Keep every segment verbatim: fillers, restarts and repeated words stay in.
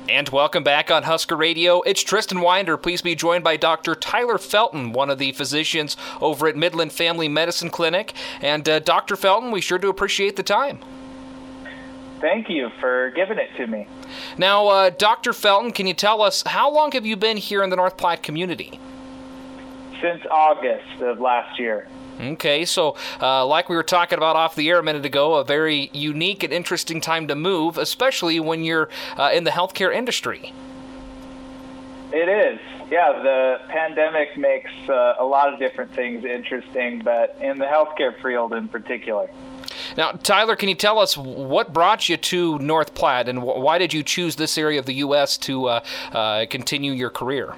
And welcome back on Husker Radio. It's Tristan Winder. Please be joined by Doctor Tyler Felton, one of the physicians over at Midland Family Medicine Clinic. And uh, Doctor Felton, we sure do appreciate the time. Thank you for giving it to me. Now, uh, Doctor Felton, can you tell us, how long have you been here in the North Platte community? Since August of last year. Okay, so uh, like we were talking about off the air a minute ago, a very unique and interesting time to move, especially when you're uh, in the healthcare industry. It is. Yeah, the pandemic makes uh, a lot of different things interesting, but in the healthcare field in particular. Now, Tyler, can you tell us what brought you to North Platte, and wh- why did you choose this area of the U S to uh, uh, continue your career?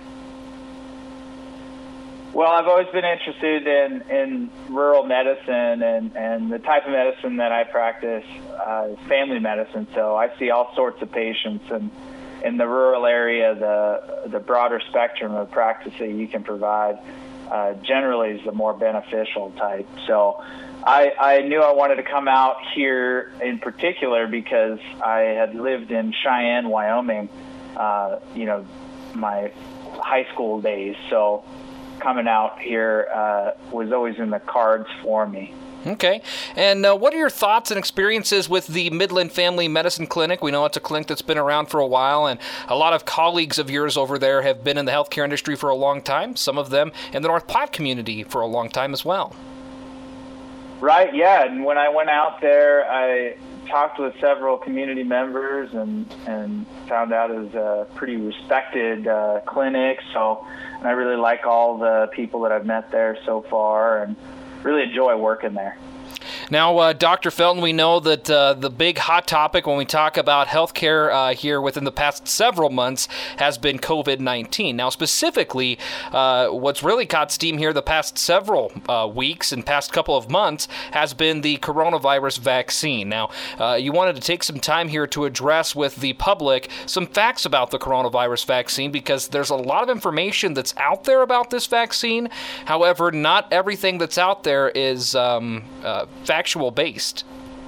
Well, I've always been interested in, in rural medicine, and, and the type of medicine that I practice uh, is family medicine, so I see all sorts of patients, and in the rural area, the, the broader spectrum of practice that you can provide uh, generally is the more beneficial type. So I, I knew I wanted to come out here in particular because I had lived in Cheyenne, Wyoming, uh, you know, my high school days. So coming out here uh, was always in the cards for me. Okay. And uh, what are your thoughts and experiences with the Midland Family Medicine Clinic? We know it's a clinic that's been around for a while, and a lot of colleagues of yours over there have been in the healthcare industry for a long time, some of them in the North Platte community for a long time as well. Right, yeah. And when I went out there, I talked with several community members and, and found out it was a pretty respected uh, clinic. So, and I really like all the people that I've met there so far, and really enjoy working there. Now, uh, Doctor Felton, we know that uh, the big hot topic when we talk about healthcare uh, here within the past several months has been covid nineteen. Now, specifically, uh, what's really caught steam here the past several uh, weeks and past couple of months has been the coronavirus vaccine. Now, uh, you wanted to take some time here to address with the public some facts about the coronavirus vaccine, because there's a lot of information that's out there about this vaccine. However, not everything that's out there is um, uh, factual based.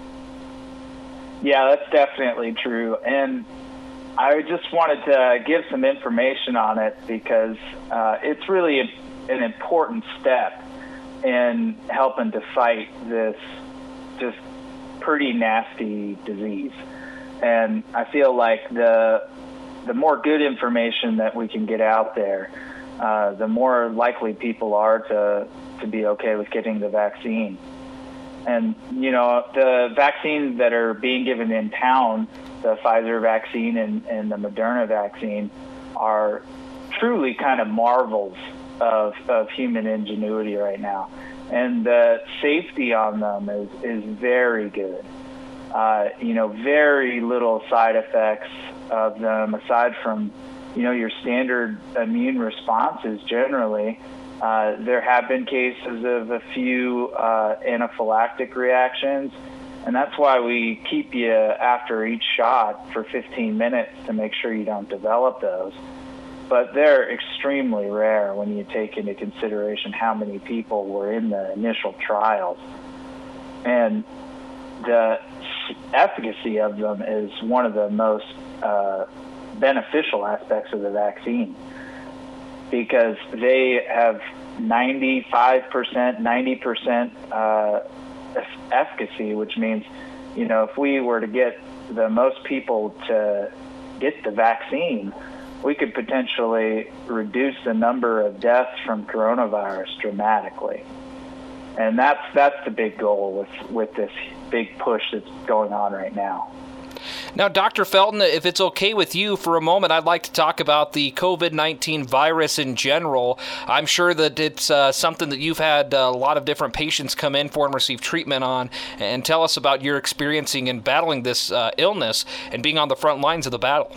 Yeah, that's definitely true. And I just wanted to give some information on it because uh, it's really a, an important step in helping to fight this just pretty nasty disease. And I feel like the the more good information that we can get out there, uh, the more likely people are to, to be okay with getting the vaccine. And, you know, the vaccines that are being given in town, the Pfizer vaccine and, and the Moderna vaccine, are truly kind of marvels of, of human ingenuity right now. And the safety on them is, is very good. Uh, you know, very little side effects of them, aside from, you know, your standard immune responses generally. Uh, there have been cases of a few uh, anaphylactic reactions, and that's why we keep you after each shot for fifteen minutes to make sure you don't develop those. But they're extremely rare when you take into consideration how many people were in the initial trials. And the efficacy of them is one of the most uh, beneficial aspects of the vaccine, because they have ninety-five percent, ninety percent uh, efficacy, which means, you know, if we were to get the most people to get the vaccine, we could potentially reduce the number of deaths from coronavirus dramatically. And that's that's the big goal with, with this big push that's going on right now. Now, Doctor Felton, if it's okay with you for a moment, I'd like to talk about the covid nineteen virus in general. I'm sure that it's uh, something that you've had a lot of different patients come in for and receive treatment on. And tell us about your experiencing and battling this uh, illness and being on the front lines of the battle.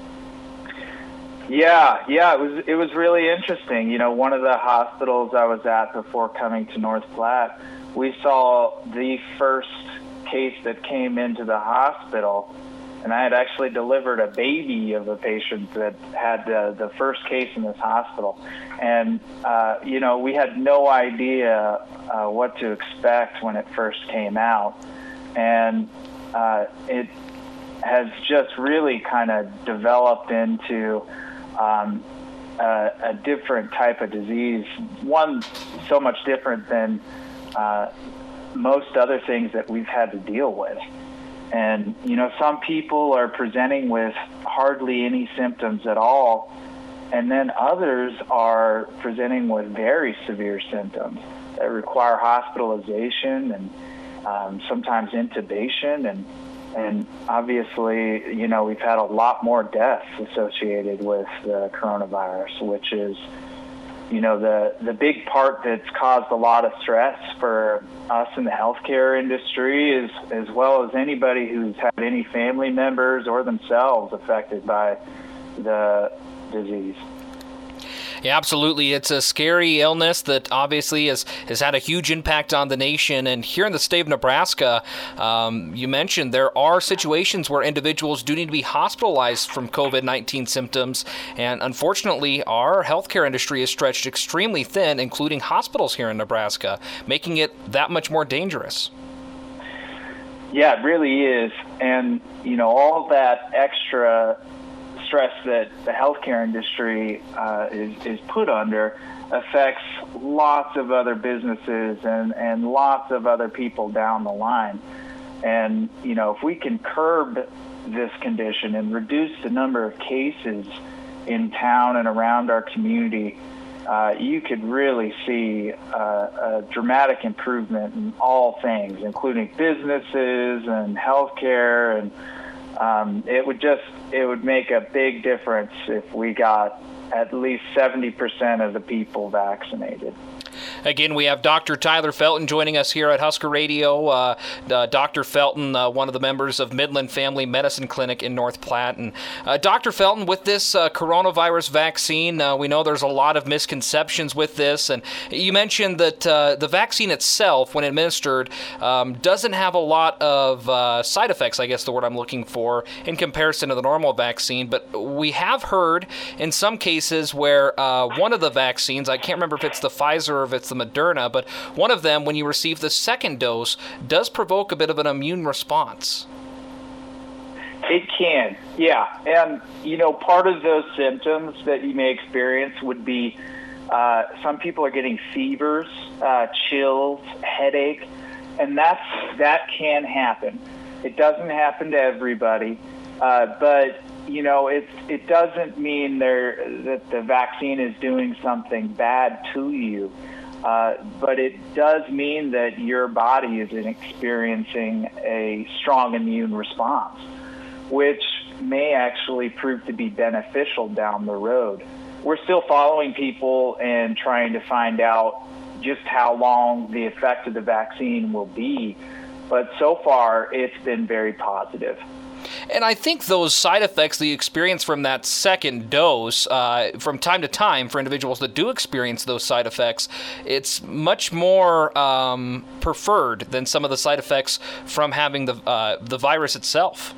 Yeah, yeah, it was it was really interesting. You know, one of the hospitals I was at before coming to North Platte, we saw the first case that came into the hospital, and I had actually delivered a baby of a patient that had uh, the first case in this hospital. And, uh, you know, we had no idea uh, what to expect when it first came out. And uh, it has just really kind of developed into um, a, a different type of disease, one so much different than uh, most other things that we've had to deal with. And, you know, some people are presenting with hardly any symptoms at all, and then others are presenting with very severe symptoms that require hospitalization and um, sometimes intubation. And, and obviously, you know, we've had a lot more deaths associated with the coronavirus, which is, you know, the, the big part that's caused a lot of stress for us in the healthcare industry, is, as well as anybody who's had any family members or themselves affected by the disease. Yeah, absolutely. It's a scary illness that obviously has, has had a huge impact on the nation. And here in the state of Nebraska, um, you mentioned there are situations where individuals do need to be hospitalized from COVID nineteen symptoms. And unfortunately, our healthcare industry is stretched extremely thin, including hospitals here in Nebraska, making it that much more dangerous. Yeah, it really is. And, you know, all that extra stress that the healthcare industry uh, is, is put under affects lots of other businesses and, and lots of other people down the line. And, you know, if we can curb this condition and reduce the number of cases in town and around our community, uh, you could really see uh, a dramatic improvement in all things, including businesses and healthcare. And um, it would just it would make a big difference if we got at least seventy percent of the people vaccinated. Again, we have Doctor Tyler Felton joining us here at Husker Radio. Uh, uh, Doctor Felton, uh, one of the members of Midland Family Medicine Clinic in North Platte. And uh, Doctor Felton, with this uh, coronavirus vaccine, uh, we know there's a lot of misconceptions with this. And you mentioned that uh, the vaccine itself, when administered, um, doesn't have a lot of uh, side effects, I guess the word I'm looking for, in comparison to the normal vaccine. But we have heard in some cases where uh, one of the vaccines, I can't remember if it's the Pfizer or if it's the Moderna, but one of them, when you receive the second dose, does provoke a bit of an immune response. It can, yeah. And, you know, part of those symptoms that you may experience would be uh, some people are getting fevers, uh, chills, headache, and that's that can happen. It doesn't happen to everybody, uh, but you know, it it doesn't mean there that the vaccine is doing something bad to you. Uh, but it does mean that your body is experiencing a strong immune response, which may actually prove to be beneficial down the road. We're still following people and trying to find out just how long the effect of the vaccine will be, but so far it's been very positive. And I think those side effects that you experience from that second dose, uh, from time to time, for individuals that do experience those side effects, it's much more um, preferred than some of the side effects from having the uh, the virus itself.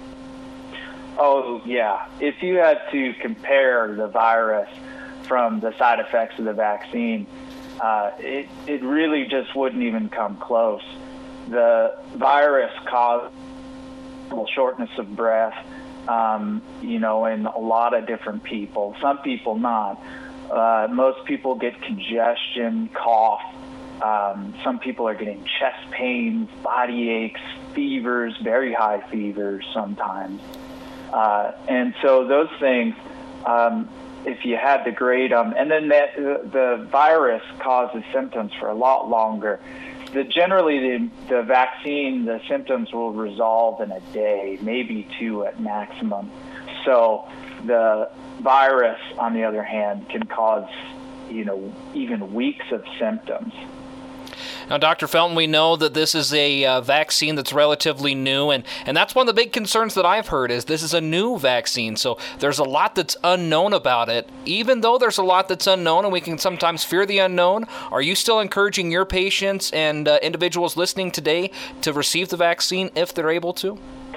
Oh, yeah. If you had to compare the virus from the side effects of the vaccine, uh, it, it really just wouldn't even come close. The virus caused shortness of breath, um, you know, in a lot of different people. Some people not. Uh, most people get congestion, cough. Um, some people are getting chest pains, body aches, fevers, very high fevers sometimes. Uh, and so those things, um, if you had to grade them, and then that, the virus causes symptoms for a lot longer. The, generally, the, the vaccine, the symptoms will resolve in a day, maybe two at maximum. So the virus, on the other hand, can cause, you know, even weeks of symptoms. Now, Doctor Felton, we know that this is a uh, vaccine that's relatively new, and, and that's one of the big concerns that I've heard is this is a new vaccine, so there's a lot that's unknown about it. Even though there's a lot that's unknown and we can sometimes fear the unknown, are you still encouraging your patients and uh, individuals listening today to receive the vaccine if they're able to?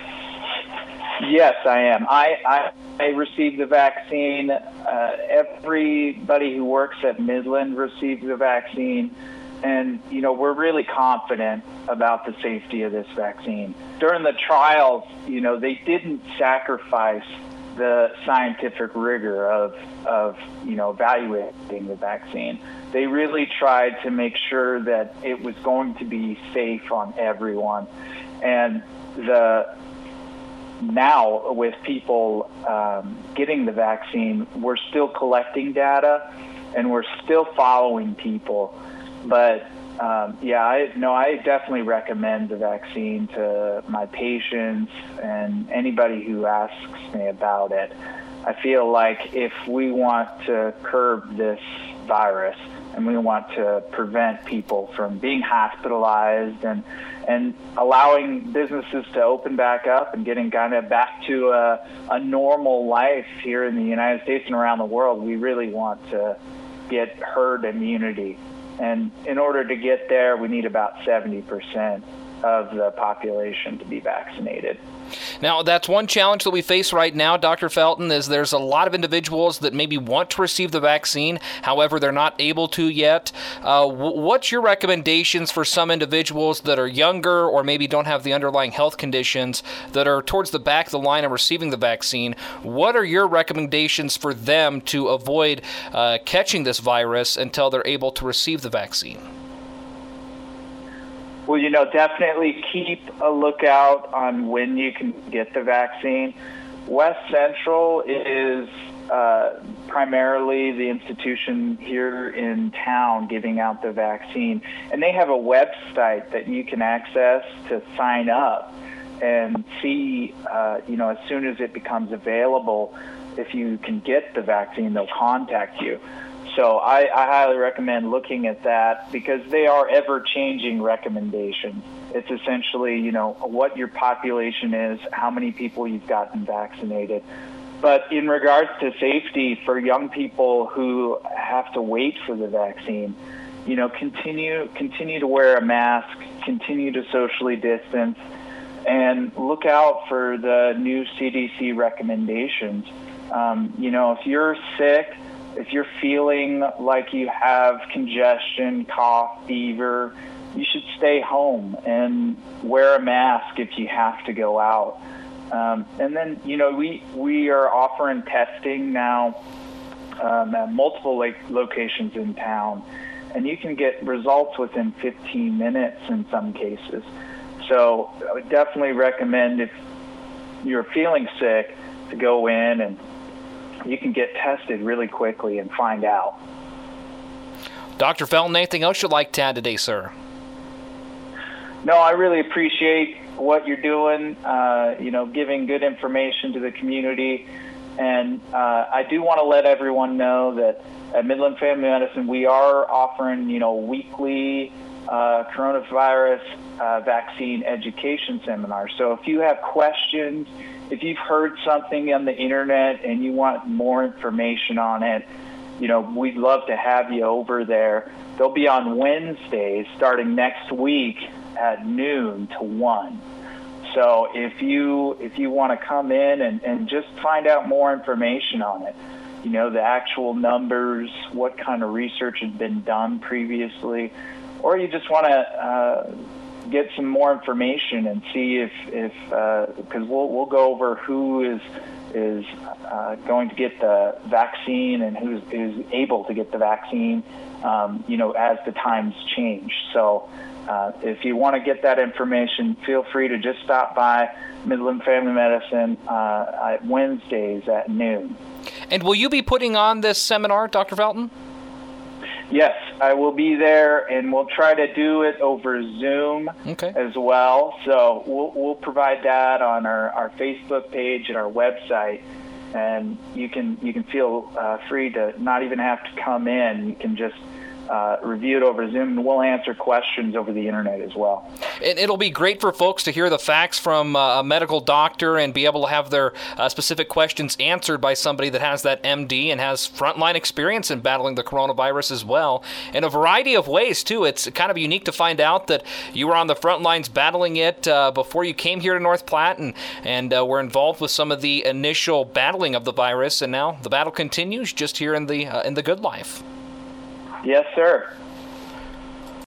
Yes, I am. I, I, I received the vaccine. Uh, everybody who works at Midland received the vaccine. and, you know, we're really confident about the safety of this vaccine. During the trials, you know, they didn't sacrifice the scientific rigor of, of, you know, evaluating the vaccine. They really tried to make sure that it was going to be safe on everyone. And the now with people um, getting the vaccine, we're still collecting data and we're still following people. But um, yeah, I no, I definitely recommend the vaccine to my patients and anybody who asks me about it. I feel like if we want to curb this virus and we want to prevent people from being hospitalized and and allowing businesses to open back up and getting kind of back to a, a normal life here in the United States and around the world, we really want to get herd immunity. And in order to get there, we need about seventy percent of the population to be vaccinated. Now, that's one challenge that we face right now, Doctor Felton, is there's a lot of individuals that maybe want to receive the vaccine, however, they're not able to yet. Uh, w- what's your recommendations for some individuals that are younger or maybe don't have the underlying health conditions that are towards the back of the line of receiving the vaccine? What are your recommendations for them to avoid uh, catching this virus until they're able to receive the vaccine? Well, you know, definitely keep a lookout on when you can get the vaccine. West Central is uh, primarily the institution here in town giving out the vaccine, and they have a website that you can access to sign up and see, uh, you know, as soon as it becomes available, if you can get the vaccine, they'll contact you. So I, I highly recommend looking at that because they are ever-changing recommendations. It's essentially, you know, what your population is, how many people you've gotten vaccinated. But in regards to safety for young people who have to wait for the vaccine, you know, continue continue to wear a mask, continue to socially distance, and look out for the new C D C recommendations. Um, you know, if you're sick, if you're feeling like you have congestion, cough, fever, you should stay home and wear a mask if you have to go out. Um, and then, you know, we, we are offering testing now um, at multiple like, locations in town, and you can get results within fifteen minutes in some cases. So I would definitely recommend if you're feeling sick to go in and you can get tested really quickly and find out. Doctor Felton, anything else you'd like to add today, sir? No, I really appreciate what you're doing, uh, you know, giving good information to the community. And uh, I do want to let everyone know that at Midland Family Medicine, we are offering, you know, weekly uh, coronavirus uh, vaccine education seminars. So if you have questions, if you've heard something on the internet and you want more information on it, you know, we'd love to have you over there. They'll be on Wednesdays starting next week at noon to one. So if you if you want to come in and, and just find out more information on it, you know, the actual numbers, what kind of research has been done previously, or you just want to uh, get some more information and see if if because uh, we'll we'll go over who is is uh, going to get the vaccine and who's is able to get the vaccine, um, you know, as the times change. So uh, if you want to get that information, feel free to just stop by Midland Family Medicine uh, at Wednesdays at noon. And will you be putting on this seminar, Doctor Felton? Yes, I will be there, and we'll try to do it over Zoom okay. as well. So we'll, we'll provide that on our, our Facebook page and our website, and you can you can feel uh, free to not even have to come in. You can just uh, review it over Zoom, and we'll answer questions over the internet as well. And it'll be great for folks to hear the facts from uh, a medical doctor and be able to have their uh, specific questions answered by somebody that has that M D and has frontline experience in battling the coronavirus as well, in a variety of ways, too. It's kind of unique to find out that you were on the front lines battling it uh, before you came here to North Platte and, and uh, were involved with some of the initial battling of the virus, and now the battle continues just here in the uh, in the good life. Yes, sir.